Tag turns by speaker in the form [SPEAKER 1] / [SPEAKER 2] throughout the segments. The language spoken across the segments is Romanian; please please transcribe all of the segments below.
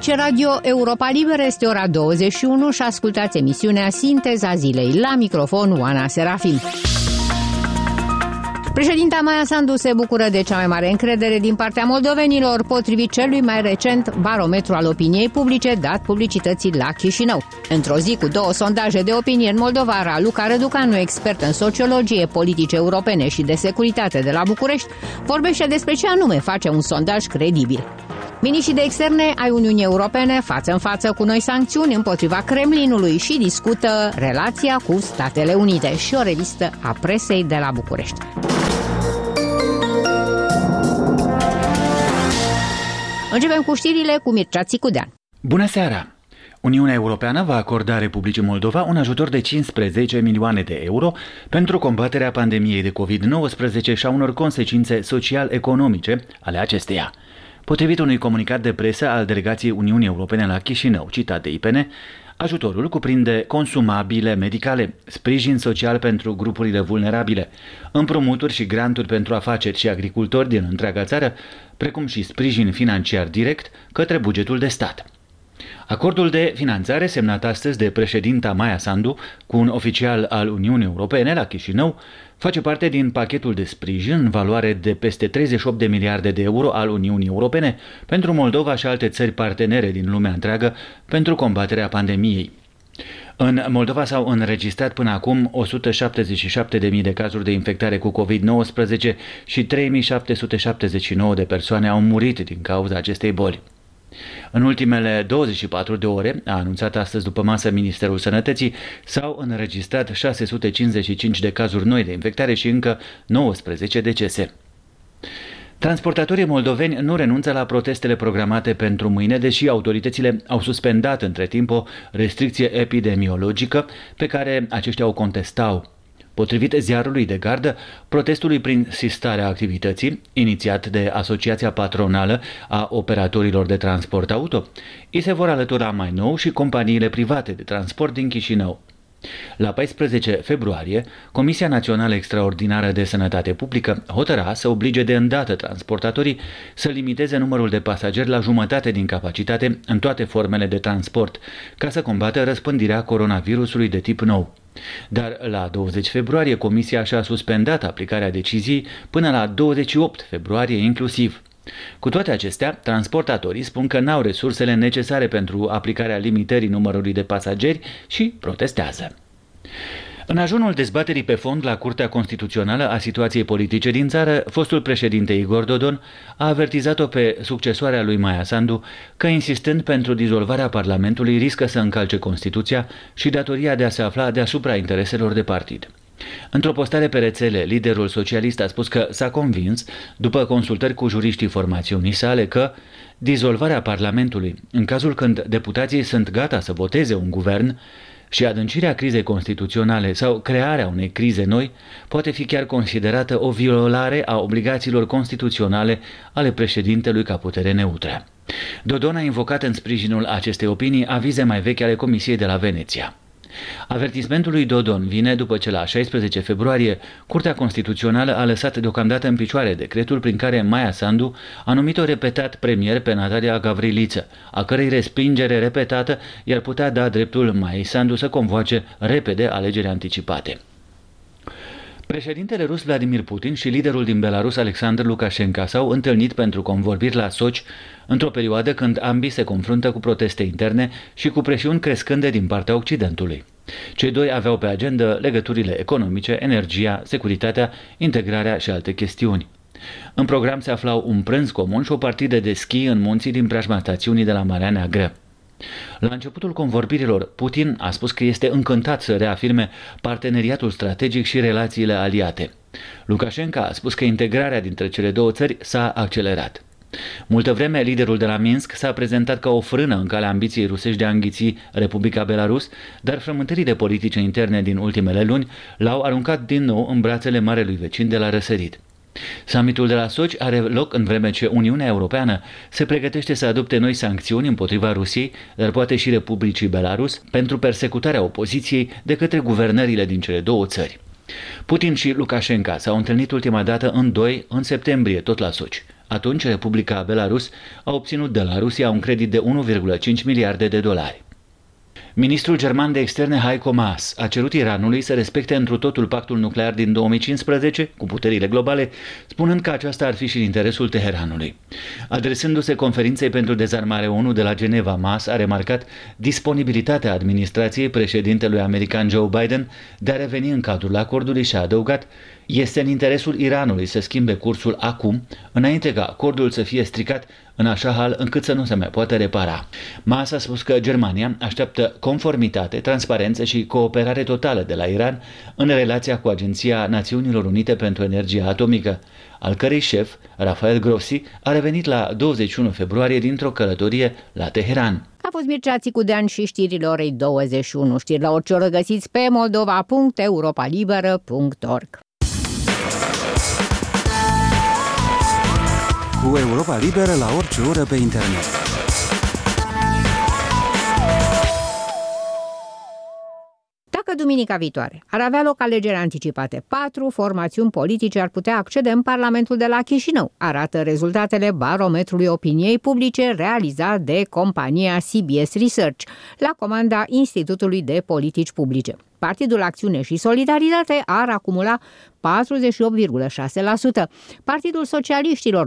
[SPEAKER 1] Aici Radio Europa Liberă, este ora 21 și ascultați emisiunea Sinteza Zilei. La microfon, Oana Serafim. Președinta Maia Sandu se bucură de cea mai mare încredere din partea moldovenilor, potrivit celui mai recent barometru al opiniei publice dat publicității la Chișinău. Într-o zi cu 2 sondaje de opinie în Moldova, Raluca Răducanu, expert în sociologie, politici europene și de securitate de la București, vorbește despre ce anume face un sondaj credibil. Miniștrii de externe ai Uniunii Europene față în față cu noi sancțiuni împotriva Kremlinului și discută relația cu Statele Unite, și o revistă a presei de la București. Începem cu știrile cu Mircea Țicudean.
[SPEAKER 2] Bună seara! Uniunea Europeană va acorda Republicii Moldova un ajutor de 15 milioane de euro pentru combaterea pandemiei de COVID-19 și a unor consecințe social-economice ale acesteia. Potrivit unui comunicat de presă al delegației Uniunii Europene la Chișinău, citat de IPN, ajutorul cuprinde consumabile medicale, sprijin social pentru grupurile vulnerabile, împrumuturi și granturi pentru afaceri și agricultori din întreaga țară, precum și sprijin financiar direct către bugetul de stat. Acordul de finanțare, semnat astăzi de președinta Maia Sandu cu un oficial al Uniunii Europene la Chișinău, face parte din pachetul de sprijin în valoare de peste 38 de miliarde de euro al Uniunii Europene pentru Moldova și alte țări partenere din lumea întreagă pentru combaterea pandemiei. În Moldova s-au înregistrat până acum 177.000 de cazuri de infectare cu COVID-19 și 3.779 de persoane au murit din cauza acestei boli. În ultimele 24 de ore, a anunțat astăzi după masă Ministerul Sănătății, s-au înregistrat 655 de cazuri noi de infectare și încă 19 decese. Transportatorii moldoveni nu renunță la protestele programate pentru mâine, deși autoritățile au suspendat între timp o restricție epidemiologică pe care aceștia o contestau. Potrivit ziarului de gardă, protestului prin sistarea activității, inițiat de Asociația Patronală a Operatorilor de Transport Auto, îi se vor alătura mai nou și companiile private de transport din Chișinău. La 14 februarie, Comisia Națională Extraordinară de Sănătate Publică hotăra să oblige de îndată transportatorii să limiteze numărul de pasageri la jumătate din capacitate în toate formele de transport, ca să combată răspândirea coronavirusului de tip nou. Dar la 20 februarie Comisia și-a suspendat aplicarea deciziei până la 28 februarie inclusiv. Cu toate acestea, transportatorii spun că n-au resursele necesare pentru aplicarea limitării numărului de pasageri și protestează. În ajunul dezbaterii pe fond la Curtea Constituțională a situației politice din țară, fostul președinte Igor Dodon a avertizat-o pe succesoarea lui Maia Sandu că, insistând pentru dizolvarea Parlamentului, riscă să încalce Constituția și datoria de a se afla deasupra intereselor de partid. Într-o postare pe rețele, liderul socialist a spus că s-a convins, după consultări cu juriștii formațiunii sale, că dizolvarea Parlamentului, în cazul când deputații sunt gata să voteze un guvern, și adâncirea crizei constituționale sau crearea unei crize noi poate fi chiar considerată o violare a obligațiilor constituționale ale președintelui ca putere neutră. Dodon a invocat în sprijinul acestei opinii avize mai vechi ale Comisiei de la Veneția. Avertismentul lui Dodon vine după ce la 16 februarie Curtea Constituțională a lăsat deocamdată în picioare decretul prin care Maia Sandu a numit-o repetat premier pe Natalia Gavriliță, a cărei respingere repetată i-ar putea da dreptul Maiei Sandu să convoace repede alegeri anticipate. Președintele rus Vladimir Putin și liderul din Belarus Alexander Lukashenko s-au întâlnit pentru convorbiri la Sochi într-o perioadă când ambii se confruntă cu proteste interne și cu presiuni crescânde din partea Occidentului. Cei doi aveau pe agenda legăturile economice, energia, securitatea, integrarea și alte chestiuni. În program se aflau un prânz comun și o partidă de schi în munții din preajma stațiunii de la Marea Neagră. La începutul convorbirilor, Putin a spus că este încântat să reafirme parteneriatul strategic și relațiile aliate. Lukashenko a spus că integrarea dintre cele două țări s-a accelerat. Multă vreme, liderul de la Minsk s-a prezentat ca o frână în calea ambiției rusești de a înghiți Republica Belarus, dar frământările politice interne din ultimele luni l-au aruncat din nou în brațele marelui vecin de la răsărit. Summitul de la Sochi are loc în vreme ce Uniunea Europeană se pregătește să adopte noi sancțiuni împotriva Rusiei, dar poate și Republicii Belarus, pentru persecutarea opoziției de către guvernările din cele două țări. Putin și Lukashenko s-au întâlnit ultima dată în septembrie, tot la Sochi. Atunci, Republica Belarus a obținut de la Rusia un credit de 1,5 miliarde de dolari. Ministrul german de externe Heiko Maas a cerut Iranului să respecte întru totul pactul nuclear din 2015 cu puterile globale, spunând că aceasta ar fi și în interesul Teheranului. Adresându-se conferinței pentru dezarmare ONU de la Geneva, Maas a remarcat disponibilitatea administrației președintelui american Joe Biden de a reveni în cadrul acordului și a adăugat: este în interesul Iranului să schimbe cursul acum, înainte ca acordul să fie stricat în așa hal încât să nu se mai poată repara. Maas a spus că Germania așteaptă conformitate, transparență și cooperare totală de la Iran în relația cu Agenția Națiunilor Unite pentru Energia Atomică, al cărei șef, Rafael Grossi, a revenit la 21 februarie dintr-o călătorie la Teheran.
[SPEAKER 1] A fost Mircea Țicudean și știrile orei 21. Știri la orice oră găsiți pe moldova.europalibera.org.
[SPEAKER 3] Cu Europa Liberă la orice oră pe internet.
[SPEAKER 1] Dacă duminica viitoare ar avea loc alegeri anticipate, 4 formațiuni politice ar putea accede în Parlamentul de la Chișinău, arată rezultatele barometrului opiniei publice realizat de compania CBS Research, la comanda Institutului de Politici Publice. Partidul Acțiune și Solidaritate ar acumula 48,6%, Partidul Socialiștilor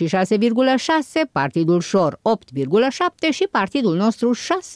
[SPEAKER 1] 26,6%, Partidul Șor 8,7% și Partidul Nostru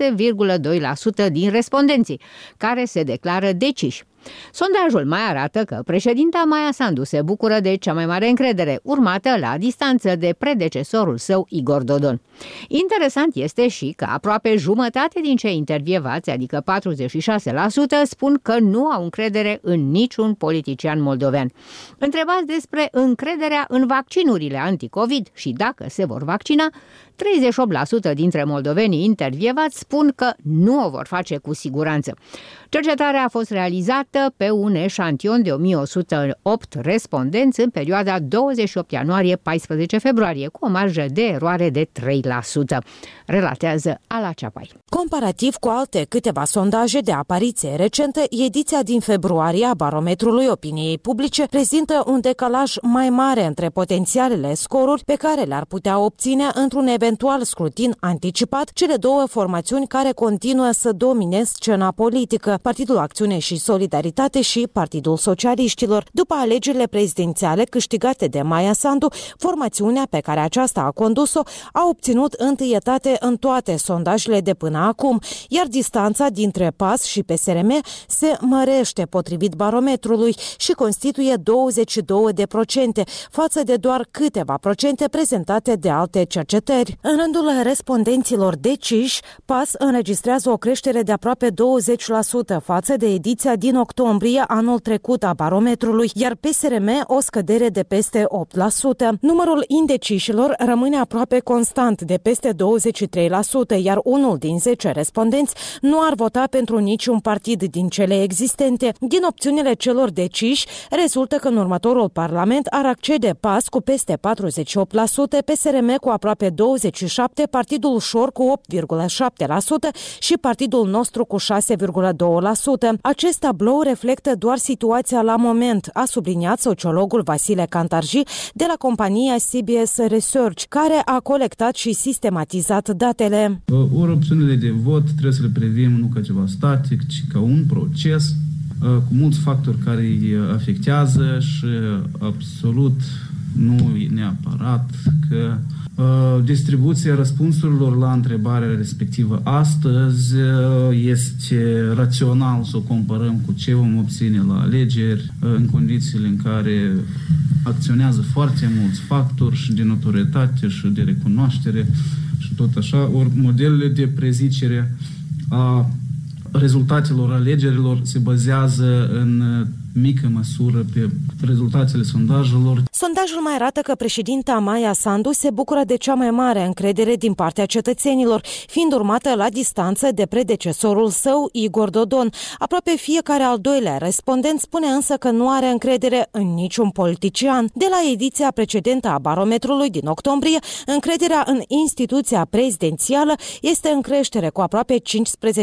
[SPEAKER 1] 6,2% din respondenții, care se declară deciși. Sondajul mai arată că președinta Maia Sandu se bucură de cea mai mare încredere, urmată la distanță de predecesorul său Igor Dodon. Interesant este și că aproape jumătate din cei intervievați, adică 46%, spun că nu au încredere în niciun politician moldovean. Întrebați despre încrederea în vaccinurile anticovid și dacă se vor vaccina, 38% dintre moldovenii intervievați spun că nu o vor face cu siguranță. Cercetarea a fost realizată pe un eșantion de 1108 respondenți în perioada 28 ianuarie-14 februarie, cu o marjă de eroare de 3%, relatează Ala Ceapai.
[SPEAKER 4] Comparativ cu alte câteva sondaje de apariție recentă, ediția din februarie a barometrului opiniei publice prezintă un decalaj mai mare între potențialele scoruri pe care le-ar putea obține într-un eventual scrutin anticipat cele două formațiuni care continuă să domineze scena politică, Partidul Acțiune și Solidaritate și Partidul Socialiștilor. După alegerile prezidențiale câștigate de Maia Sandu, formațiunea pe care aceasta a condus-o a obținut întâietate în toate sondajele de până acum, iar distanța dintre PAS și PSRM se mărește potrivit barometrului și constituie 22% față de doar câteva procente prezentate de alte cercetări. În rândul respondenților deciși, PAS înregistrează o creștere de aproape 20% față de ediția din octombrie anul trecut a barometrului, iar PSRM o scădere de peste 8%. Numărul indecișilor rămâne aproape constant de peste 23%, iar unul din 10 respondenți nu ar vota pentru niciun partid din cele existente. Din opțiunile celor deciși, rezultă că în următorul parlament ar accede PAS cu peste 48%, PSRM cu aproape 27%, Partidul Șor cu 8,7% și Partidul Nostru cu 6,2%. Acest tablou reflectă doar situația la moment, a subliniat sociologul Vasile Cantarji de la compania CBS Research, care a colectat și sistematizat datele.
[SPEAKER 5] Ori opțiunile de vot trebuie să le privim nu ca ceva static, ci ca un proces cu mulți factori care îi afectează și absolut nu e neapărat că distribuția răspunsurilor la întrebarea respectivă astăzi este rațional să o comparăm cu ce vom obține la alegeri în condițiile în care acționează foarte mulți factori și de notorietate și de recunoaștere și tot așa, ori modelele de prezicere a rezultatelor alegerilor se bazează în mică măsură pe rezultatele sondajelor.
[SPEAKER 4] Sondajul mai arată că președinta Maia Sandu se bucură de cea mai mare încredere din partea cetățenilor, fiind urmată la distanță de predecesorul său, Igor Dodon. Aproape fiecare al doilea respondent spune însă că nu are încredere în niciun politician. De la ediția precedentă a barometrului din octombrie, încrederea în instituția prezidențială este în creștere cu aproape 15%,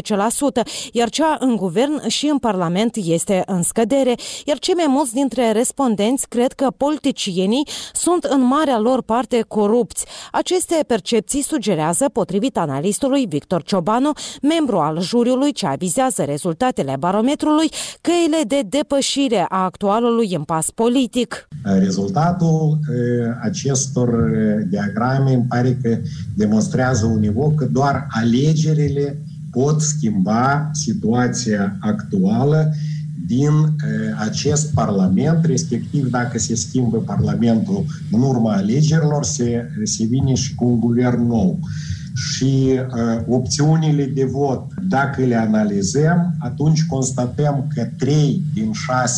[SPEAKER 4] iar cea în guvern și în parlament este în scădere, iar cei mai mulți dintre respondenți cred că politicienii politicienii sunt în marea lor parte corupți. Aceste percepții sugerează, potrivit analistului Victor Ciobanu, membru al juriului ce avizează rezultatele barometrului, căile de depășire a actualului impas politic.
[SPEAKER 6] Rezultatul acestor diagrame îmi pare că demonstrează univoc că doar alegerile pot schimba situația actuală din acest Parlament, respectiv dacă se schimbă Parlamentul în urma alegerilor, se vine și cu un guvern nou. Și opțiunile de vot, dacă le analizăm, atunci constatăm că 3 din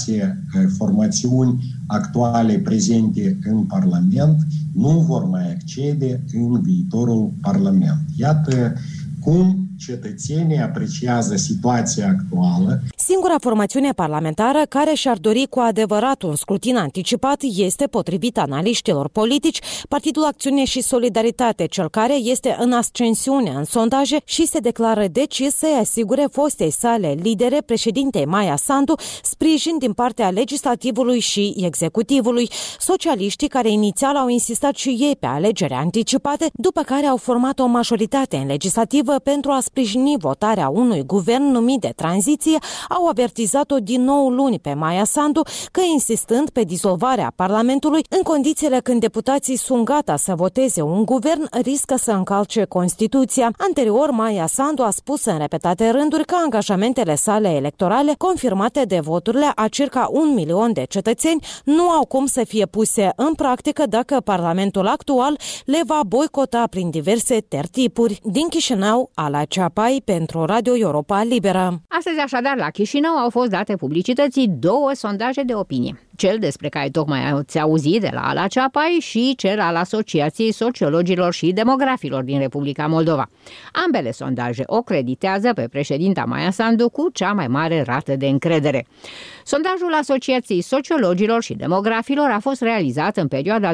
[SPEAKER 6] 6 formațiuni actuale prezente în Parlament nu vor mai accede în viitorul Parlament. Iată cum cetățenii apreciază situația actuală.
[SPEAKER 4] Singura formațiune parlamentară care și-ar dori cu adevărat un scrutin anticipat este, potrivit analiștilor politici, Partidul Acțiune și Solidaritate, cel care este în ascensiune în sondaje și se declară decis să-i asigure fostei sale lidere, președintei Maia Sandu, sprijin din partea legislativului și executivului. Socialiștii, care inițial au insistat și ei pe alegeri anticipate, după care au format o majoritate în legislativă pentru a sprijini votarea unui guvern numit de tranziție, au avertizat-o din nou luni pe Maia Sandu că, insistând pe dizolvarea Parlamentului, în condițiile când deputații sunt gata să voteze un guvern, riscă să încalce Constituția. Anterior, Maia Sandu a spus în repetate rânduri că angajamentele sale electorale, confirmate de voturile a circa 1 milion de cetățeni, nu au cum să fie puse în practică dacă Parlamentul actual le va boicota prin diverse tertipuri. Din Chișinău, Ala Ceapai pentru Radio Europa Liberă.
[SPEAKER 1] Astăzi, așadar, la Chișinău au fost date publicității 2 sondaje de opinie. Cel despre care tocmai ați auzit de la Ala Ceapai și cel al Asociației Sociologilor și Demografilor din Republica Moldova. Ambele sondaje o creditează pe președinta Maia Sandu cu cea mai mare rată de încredere. Sondajul Asociației Sociologilor și Demografilor a fost realizat în perioada 12-20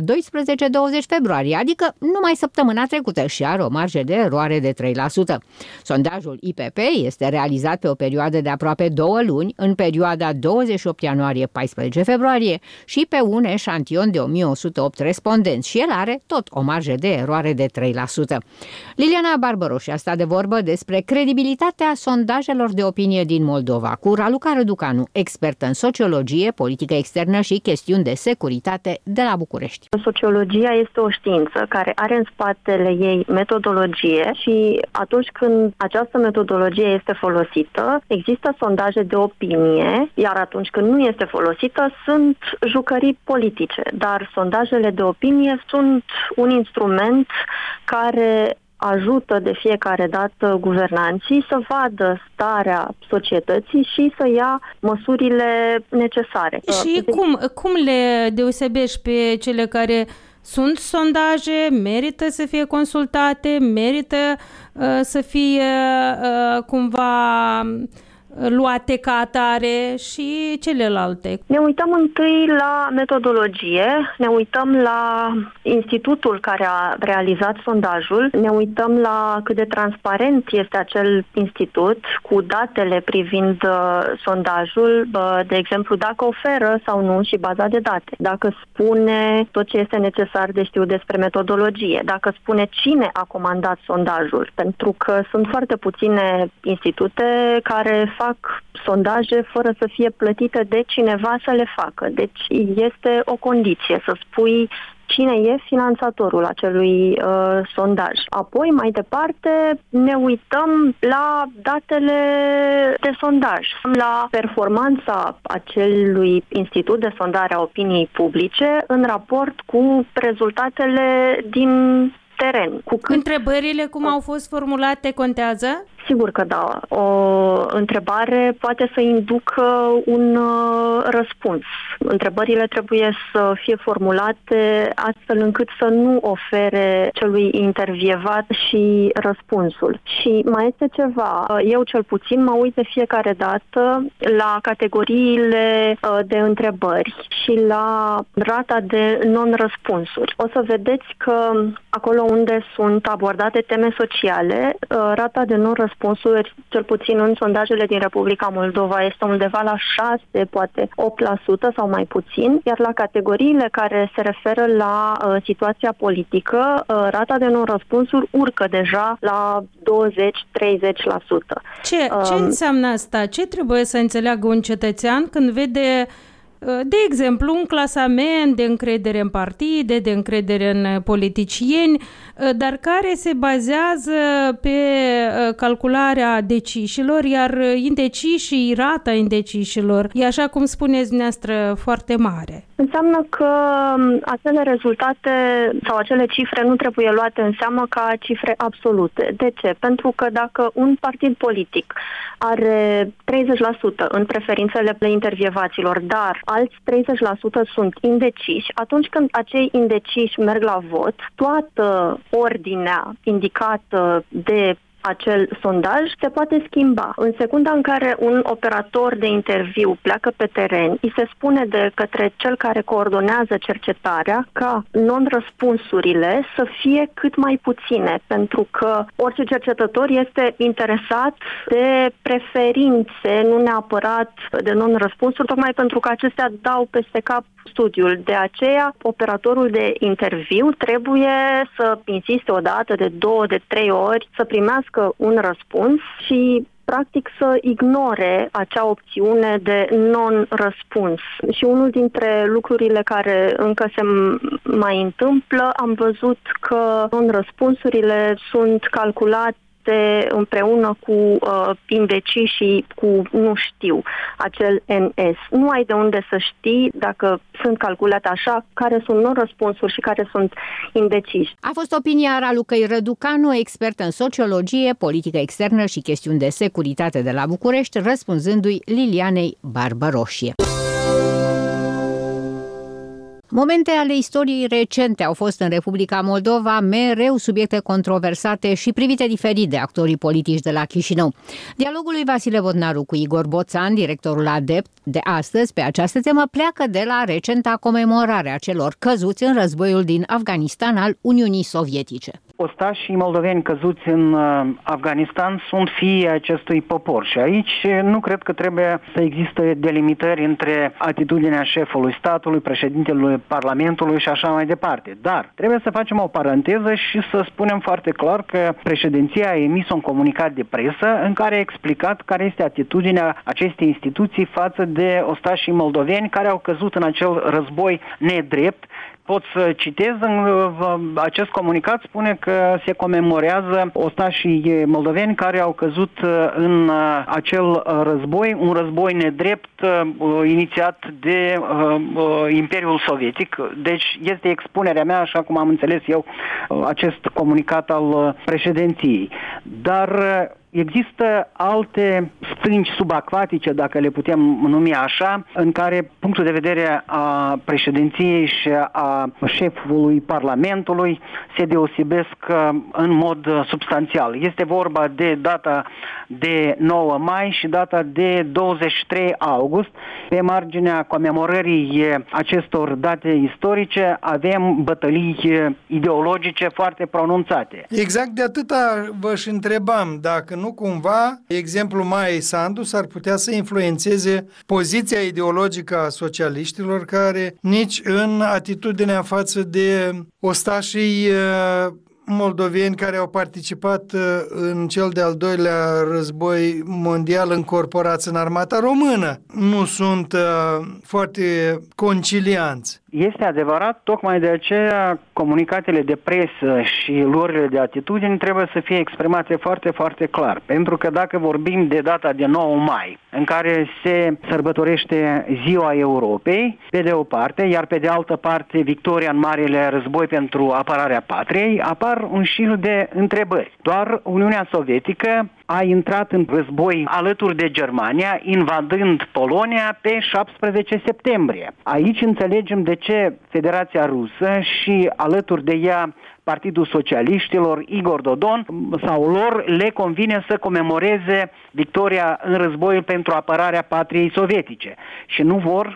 [SPEAKER 1] februarie, adică numai săptămâna trecută, și are o marjă de eroare de 3%. Sondajul IPP este realizat pe o perioadă de aproape 2 luni, în perioada 28 ianuarie-14 februarie, și pe un eșantion de 1108 respondenți, și el are tot o marjă de eroare de 3%. Liliana Barbaroși a stat de vorbă despre credibilitatea sondajelor de opinie din Moldova cu Raluca Răducanu, expertă în sociologie, politică externă și chestiuni de securitate de la București.
[SPEAKER 7] Sociologia este o știință care are în spatele ei metodologie și atunci când această metodologie este folosită, există sondaje de opinie, iar atunci când nu este folosită, sunt jucării politice. Dar sondajele de opinie sunt un instrument care ajută de fiecare dată guvernanții să vadă starea societății și să ia măsurile necesare.
[SPEAKER 8] Și cum le deosebești pe cele care sunt sondaje, merită să fie consultate, merită să fie cumva luate ca atare, și celelalte?
[SPEAKER 7] Ne uităm întâi la metodologie, ne uităm la institutul care a realizat sondajul, ne uităm la cât de transparent este acel institut cu datele privind sondajul, de exemplu, dacă oferă sau nu și baza de date, dacă spune tot ce este necesar de știut despre metodologie, dacă spune cine a comandat sondajul, pentru că sunt foarte puține institute care fac sondaje fără să fie plătite de cineva să le facă. Deci este o condiție să spui cine e finanțatorul acelui sondaj. Apoi, mai departe, ne uităm la datele de sondaj, la performanța acelui institut de sondare a opiniei publice în raport cu rezultatele din teren.
[SPEAKER 8] Întrebările cum au fost formulate contează?
[SPEAKER 7] Sigur că da. O întrebare poate să inducă un răspuns. Întrebările trebuie să fie formulate astfel încât să nu ofere celui intervievat și răspunsul. Și mai este ceva. Eu cel puțin mă uit de fiecare dată la categoriile de întrebări și la rata de non-răspunsuri. O să vedeți că acolo unde sunt abordate teme sociale, rata de non-răspunsuri răspunsuri, cel puțin în sondajele din Republica Moldova, este undeva la 6, poate 8% sau mai puțin, iar la categoriile care se referă la situația politică, rata de non-răspunsuri urcă deja la 20-30%.
[SPEAKER 8] Ce înseamnă asta? Ce trebuie să înțeleagă un cetățean când vede, de exemplu, un clasament de încredere în partide, de încredere în politicieni, dar care se bazează pe calcularea decișilor, iar indecișii, rata indecișilor, e, așa cum spuneți dumneavoastră, foarte mare?
[SPEAKER 7] Înseamnă că acele rezultate sau acele cifre nu trebuie luate în seamă ca cifre absolute. De ce? Pentru că dacă un partid politic are 30% în preferințele intervievaților, dar alți 30% sunt indeciși, atunci când acei indeciși merg la vot, toată ordinea indicată de acel sondaj se poate schimba. În secunda în care un operator de interviu pleacă pe teren, îi se spune de către cel care coordonează cercetarea ca non-răspunsurile să fie cât mai puține, pentru că orice cercetător este interesat de preferințe, nu neapărat de non-răspunsuri, tocmai pentru că acestea dau peste cap studiul. De aceea, operatorul de interviu trebuie să insiste o dată, de 2, de 3 ori, să primească un răspuns și practic să ignore acea opțiune de non-răspuns. Și unul dintre lucrurile care încă se mai întâmplă, am văzut că non-răspunsurile sunt calculate împreună cu indecii și cu nu știu, acel NS. Nu ai de unde să știi dacă sunt calculate așa, care sunt non-răspunsuri și care sunt indeciși.
[SPEAKER 1] A fost opinia Ralucăi Răducanu, expert în sociologie, politică externă și chestiuni de securitate de la București, răspunzându-i Lilianei Barbăroșie. Momente ale istoriei recente au fost în Republica Moldova mereu subiecte controversate și privite diferit de actorii politici de la Chișinău. Dialogul lui Vasile Vodnaru cu Igor Boțan, directorul ADEPT, de astăzi pe această temă pleacă de la recenta comemorare a celor căzuți în războiul din Afganistan al Uniunii Sovietice.
[SPEAKER 9] Ostașii moldoveni căzuți în Afganistan sunt fiii acestui popor și aici nu cred că trebuie să existe delimitări între atitudinea șefului statului, președintelui Parlamentului și așa mai departe. Dar trebuie să facem o paranteză și să spunem foarte clar că președinția a emis un comunicat de presă în care a explicat care este atitudinea acestei instituții față de ostașii moldoveni care au căzut în acel război nedrept. Pot să citez, acest comunicat spune că se comemorează ostașii moldoveni care au căzut în acel război, un război nedrept inițiat de Imperiul Sovietic. Deci este expunerea mea, așa cum am înțeles eu, acest comunicat al președinției. Dar există alte stânci subacvatice, dacă le putem numi așa, în care punctul de vedere a președinției și a șefului Parlamentului se deosebesc în mod substanțial. Este vorba de data de 9 mai și data de 23 august. Pe marginea comemorării acestor date istorice avem bătălii ideologice foarte pronunțate.
[SPEAKER 10] Exact de atâta vă-și întrebam, dacă nu cumva exemplul Maiei Sandu s-ar putea să influențeze poziția ideologică a socialiștilor, care nici în atitudinea față de ostașii moldoveni care au participat în cel de-al doilea război mondial încorporați în armata română nu sunt foarte concilianți.
[SPEAKER 9] Este adevărat, tocmai de aceea comunicatele de presă și luările de atitudini trebuie să fie exprimate foarte, foarte clar. Pentru că dacă vorbim de data de 9 mai, în care se sărbătorește Ziua Europei, pe de o parte, iar pe de altă parte victoria în Marele Război pentru apărarea patriei, apar un șir de întrebări. Doar Uniunea Sovietică a intrat în război alături de Germania, invadând Polonia pe 17 septembrie. Aici înțelegem de ce Federația Rusă și alături de ea Partidul Socialiștilor, Igor Dodon, sau lor le convine să comemoreze victoria în războiul pentru apărarea patriei sovietice și nu vor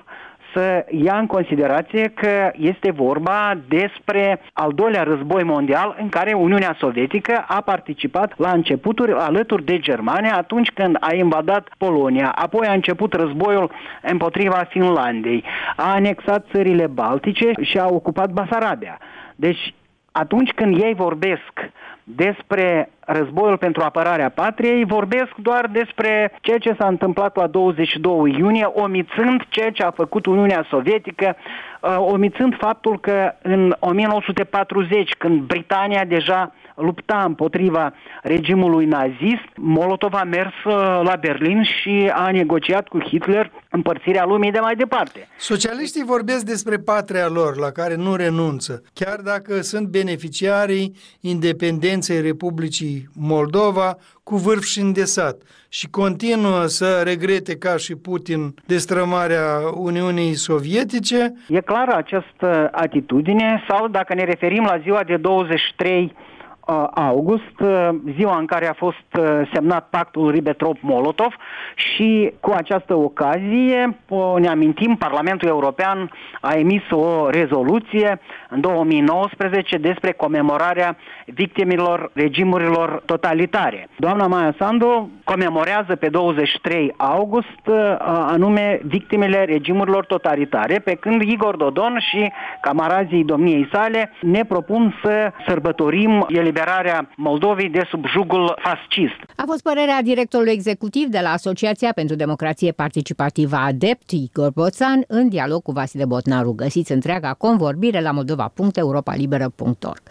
[SPEAKER 9] să ia în considerație că este vorba despre al doilea război mondial în care Uniunea Sovietică a participat la începuturi alături de Germania atunci când a invadat Polonia, apoi a început războiul împotriva Finlandei, a anexat țările Baltice și a ocupat Basarabia. Deci, atunci când ei vorbesc despre războiul pentru apărarea patriei, vorbesc doar despre ceea ce s-a întâmplat la 22 iunie, omițând ceea ce a făcut Uniunea Sovietică, omițând faptul că în 1940, când Britania deja lupta împotriva regimului nazist, Molotov a mers la Berlin și a negociat cu Hitler împărțirea lumii de mai departe.
[SPEAKER 10] Socialiștii vorbesc despre patria lor, la care nu renunță, chiar dacă sunt beneficiarii independenței Republicii Moldova cu vârf și îndesat și continuă să regrete ca și Putin destrămarea Uniunii Sovietice.
[SPEAKER 9] E clară această atitudine, sau dacă ne referim la ziua de 23 august, ziua în care a fost semnat pactul Ribbentrop-Molotov, și cu această ocazie, ne amintim, Parlamentul European a emis o rezoluție în 2019 despre comemorarea victimilor regimurilor totalitare. Doamna Maia Sandu comemorează pe 23 august anume victimele regimurilor totalitare, pe când Igor Dodon și camarazii domniei sale ne propun să sărbătorim eliberarea Moldovei de sub jugul fascist.
[SPEAKER 1] A fost părerea directorului executiv de la Asociația pentru Democrație Participativă ADEPT, Igor Boțan, în dialog cu Vasile Botnaru. Găsiți întreaga convorbire la moldova.europalibera.org.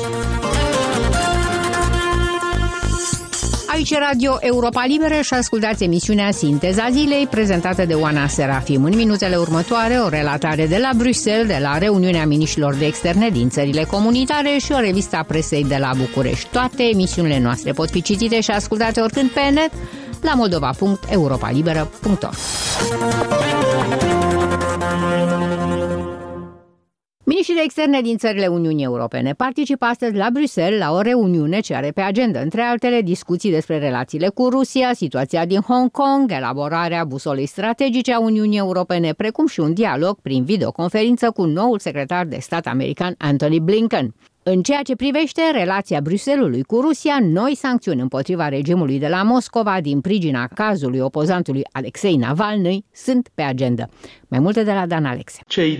[SPEAKER 1] Aici Radio Europa Liberă și ascultați emisiunea Sinteza Zilei, prezentată de Oana Serafim. În minutele următoare, o relatare de la Bruxelles, de la reuniunea miniștrilor de externe din țările comunitare și o revistă a presei de la București. Toate emisiunile noastre pot fi citite și ascultate oricând pe net la moldova.europalibera.org. Miniștrii de externe din țările Uniunii Europene participă astăzi la Bruxelles la o reuniune ce are pe agenda, între altele, discuții despre relațiile cu Rusia, situația din Hong Kong, elaborarea busolei strategice a Uniunii Europene, precum și un dialog prin videoconferință cu noul secretar de stat american Antony Blinken. În ceea ce privește relația Bruxellesului cu Rusia, noi sancțiuni împotriva regimului de la Moscova din pricina cazului opozantului Alexei Navalny sunt pe agenda. Mai multe de la Dan Alexe.
[SPEAKER 11] Cei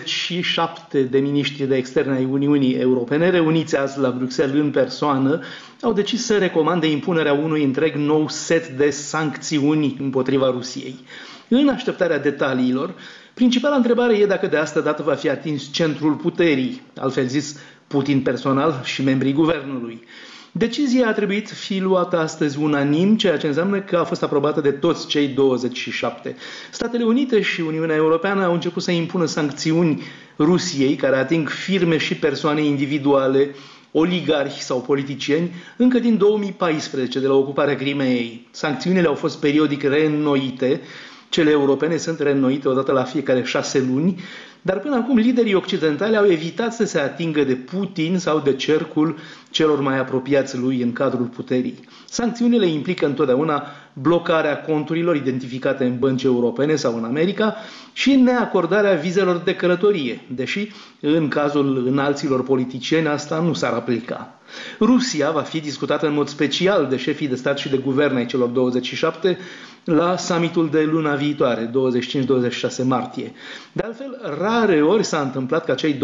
[SPEAKER 11] 27 de miniștri de externe ai Uniunii Europene, reuniți azi la Bruxelles în persoană, au decis să recomande impunerea unui întreg nou set de sancțiuni împotriva Rusiei. În așteptarea detaliilor, principala întrebare e dacă de asta dată va fi atins centrul puterii, altfel zis Putin personal și membrii guvernului. Decizia a trebuit fi luată astăzi unanim, ceea ce înseamnă că a fost aprobată de toți cei 27. Statele Unite și Uniunea Europeană au început să impună sancțiuni Rusiei, care ating firme și persoane individuale, oligarhi sau politicieni, încă din 2014, de la ocuparea Crimeei. Sancțiunile au fost periodic reînnoite. Cele europene sunt reînnoite odată la fiecare 6 luni, dar până acum liderii occidentali au evitat să se atingă de Putin sau de cercul celor mai apropiați lui în cadrul puterii. Sancțiunile implică întotdeauna blocarea conturilor identificate în bănci europene sau în America și neacordarea vizelor de călătorie, deși în cazul înalților politicieni asta nu s-ar aplica. Rusia va fi discutată în mod special de șefii de stat și de guvern ai celor 27 la summitul de luna viitoare, 25-26 martie. De altfel, rare ori s-a întâmplat ca cei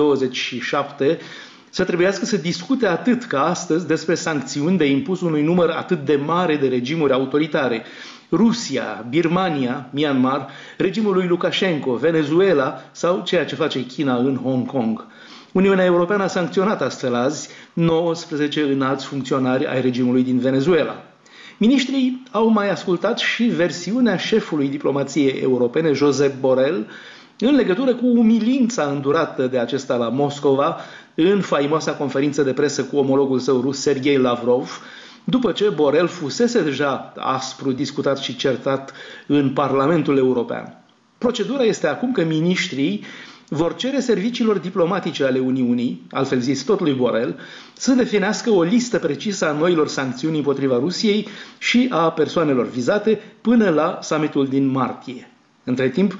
[SPEAKER 11] 27 să trebuiască să discute atât ca astăzi despre sancțiuni de impus unui număr atât de mare de regimuri autoritare. Rusia, Birmania, Myanmar, regimul lui Lukashenko, Venezuela sau ceea ce face China în Hong Kong. Uniunea Europeană a sancționat astfel azi 19 înalți funcționari ai regimului din Venezuela. Miniștrii au mai ascultat și versiunea șefului diplomației europene, Josep Borrell, în legătură cu umilința îndurată de acesta la Moscova în faimoasa conferință de presă cu omologul său rus, Sergei Lavrov, după ce Borrell fusese deja aspru discutat și certat în Parlamentul European. Procedura este acum că miniștrii vor cere serviciilor diplomatice ale Uniunii, altfel zis tot lui Borrell, să definească o listă precisă a noilor sancțiuni împotriva Rusiei și a persoanelor vizate până la summitul din martie. Între timp,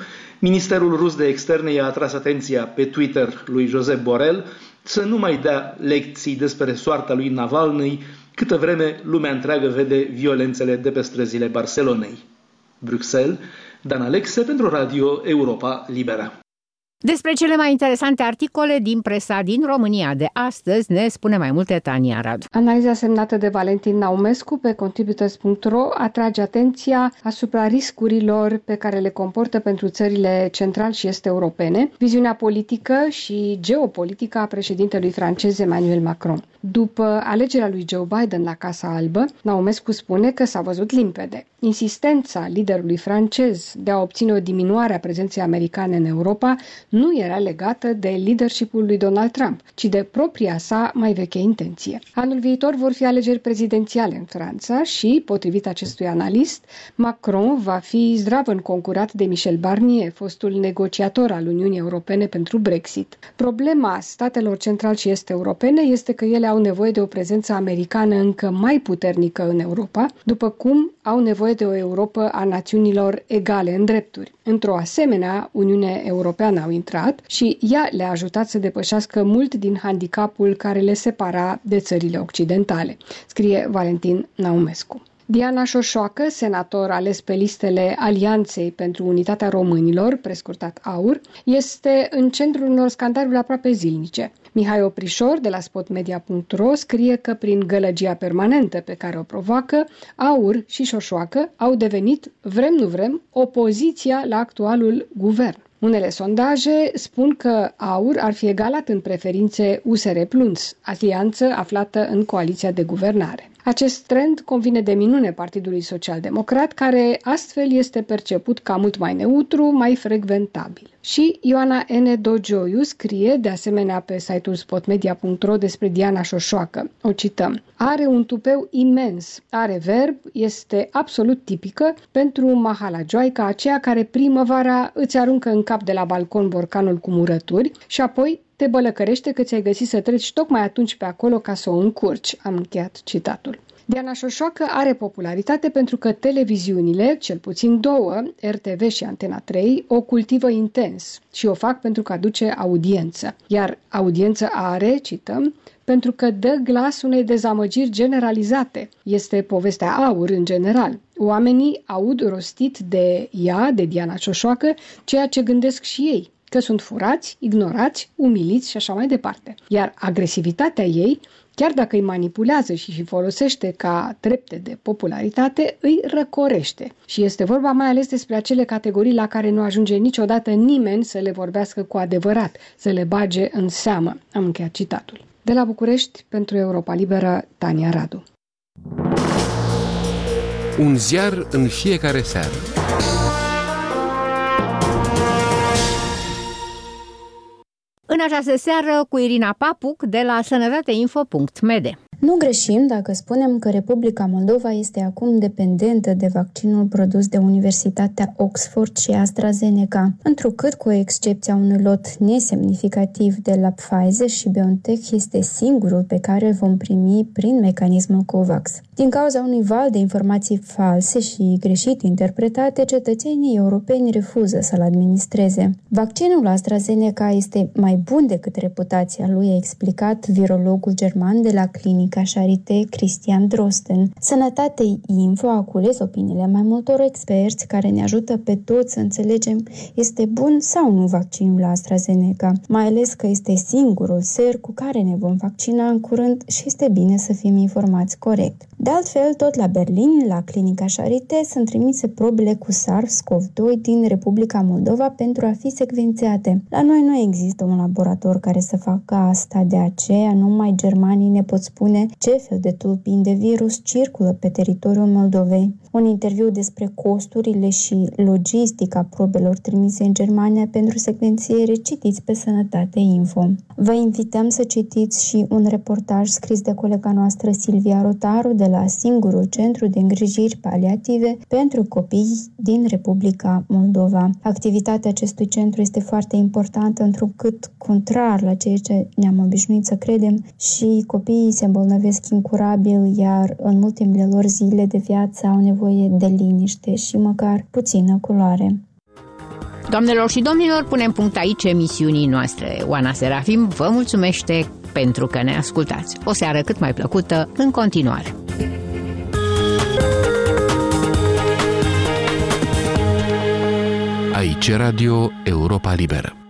[SPEAKER 11] Ministerul rus de externe i-a atras atenția pe Twitter lui Josep Borrell să nu mai dea lecții despre soarta lui Navalny, câtă vreme lumea întreagă vede violențele de pe străzile Barcelonei. Bruxelles, Dan Alexe pentru Radio Europa Liberă.
[SPEAKER 1] Despre cele mai interesante articole din presa din România de astăzi ne spune mai multe Tania Radu.
[SPEAKER 12] Analiza semnată de Valentin Naumescu pe contributors.ro atrage atenția asupra riscurilor pe care le comportă pentru țările central și est europene viziunea politică și geopolitică a președintelui francez Emmanuel Macron. După alegerea lui Joe Biden la Casa Albă, Naumescu spune că s-a văzut limpede. Insistența liderului francez de a obține o diminuare a prezenței americane în Europa nu era legată de leadership-ul lui Donald Trump, ci de propria sa mai veche intenție. Anul viitor vor fi alegeri prezidențiale în Franța și, potrivit acestui analist, Macron va fi zdravăn concurat de Michel Barnier, fostul negociator al Uniunii Europene pentru Brexit. Problema statelor central și est europene este că ele au nevoie de o prezență americană încă mai puternică în Europa, după cum au nevoie de o Europă a națiunilor egale în drepturi. Într-o asemenea Uniune Europeană au intrat și ea le-a ajutat să depășească mult din handicapul care le separa de țările occidentale, scrie Valentin Naumescu. Diana Șoșoacă, senator ales pe listele Alianței pentru Unitatea Românilor, prescurtat AUR, este în centrul unor scandaluri aproape zilnice. Mihai Oprișor, de la spotmedia.ro, scrie că prin gălăgia permanentă pe care o provoacă, AUR și Șoșoacă au devenit, vrem nu vrem, opoziția la actualul guvern. Unele sondaje spun că AUR ar fi egalat în preferințe USR+, alianță aflată în coaliția de guvernare. Acest trend convine de minune Partidului Social-Democrat, care astfel este perceput ca mult mai neutru, mai frecventabil. Și Ioana N. Dogioiu scrie, de asemenea pe site-ul spotmedia.ro, despre Diana Șoșoacă. O cităm. Are un tupeu imens, are verb, este absolut tipică pentru mahalagioaica aceea care primăvara îți aruncă în cap de la balcon borcanul cu murături și apoi te bălăcărește că ți-ai găsit să treci tocmai atunci pe acolo ca să o încurci. Am încheiat citatul. Diana Șoșoacă are popularitate pentru că televiziunile, cel puțin două, RTV și Antena 3, o cultivă intens și o fac pentru că aduce audiență. Iar audiență are, cităm, pentru că dă glas unei dezamăgiri generalizate. Este povestea AUR în general. Oamenii aud rostit de ea, de Diana Șoșoacă, ceea ce gândesc și ei, că sunt furați, ignorați, umiliți și așa mai departe. Iar agresivitatea ei, chiar dacă îi manipulează și îi folosește ca trepte de popularitate, îi răcorește. Și este vorba mai ales despre acele categorii la care nu ajunge niciodată nimeni să le vorbească cu adevărat, să le bage în seamă. Am încheiat citatul. De la București, pentru Europa Liberă, Tania Radu.
[SPEAKER 13] Un ziar în fiecare seară.
[SPEAKER 1] În această seară cu Irina Papuc de la sănătateinfo.md.
[SPEAKER 14] Nu greșim dacă spunem că Republica Moldova este acum dependentă de vaccinul produs de Universitatea Oxford și AstraZeneca, întrucât, cu excepția unui lot nesemnificativ de la Pfizer și BioNTech, este singurul pe care îl vom primi prin mecanismul COVAX. Din cauza unui val de informații false și greșit interpretate, cetățenii europeni refuză să-l administreze. Vaccinul AstraZeneca este mai bun decât reputația lui, a explicat virologul german de la clinica Charité, Christian Drosten. Sănătate Info a cules opiniile mai multor experți care ne ajută pe toți să înțelegem este bun sau nu vaccinul AstraZeneca, mai ales că este singurul ser cu care ne vom vaccina în curând și este bine să fim informați corect. De altfel, tot la Berlin, la clinica Charité, sunt trimise probele cu SARS-CoV-2 din Republica Moldova pentru a fi secvențiate. La noi nu există un laborator care să facă asta, de aceea numai germanii ne pot spune ce fel de tulpini de virus circulă pe teritoriul Moldovei. Un interviu despre costurile și logistica probelor trimise în Germania pentru secvențiere citiți pe Sănătate Info. Vă invităm să citiți și un reportaj scris de colega noastră Silvia Rotaru de la singurul centru de îngrijiri paliative pentru copii din Republica Moldova. Activitatea acestui centru este foarte importantă, întrucât, contrar la ceea ce ne-am obișnuit să credem, și copiii se îmbolnăvesc incurabil, iar în ultimele lor zile de viață au nevoie de liniște și măcar puțină culoare.
[SPEAKER 1] Doamnelor și domnilor, punem punct aici emisiunii noastre. Oana Serafim vă mulțumește pentru că ne ascultați. O seară cât mai plăcută în continuare.
[SPEAKER 13] Aici Radio Europa Liberă.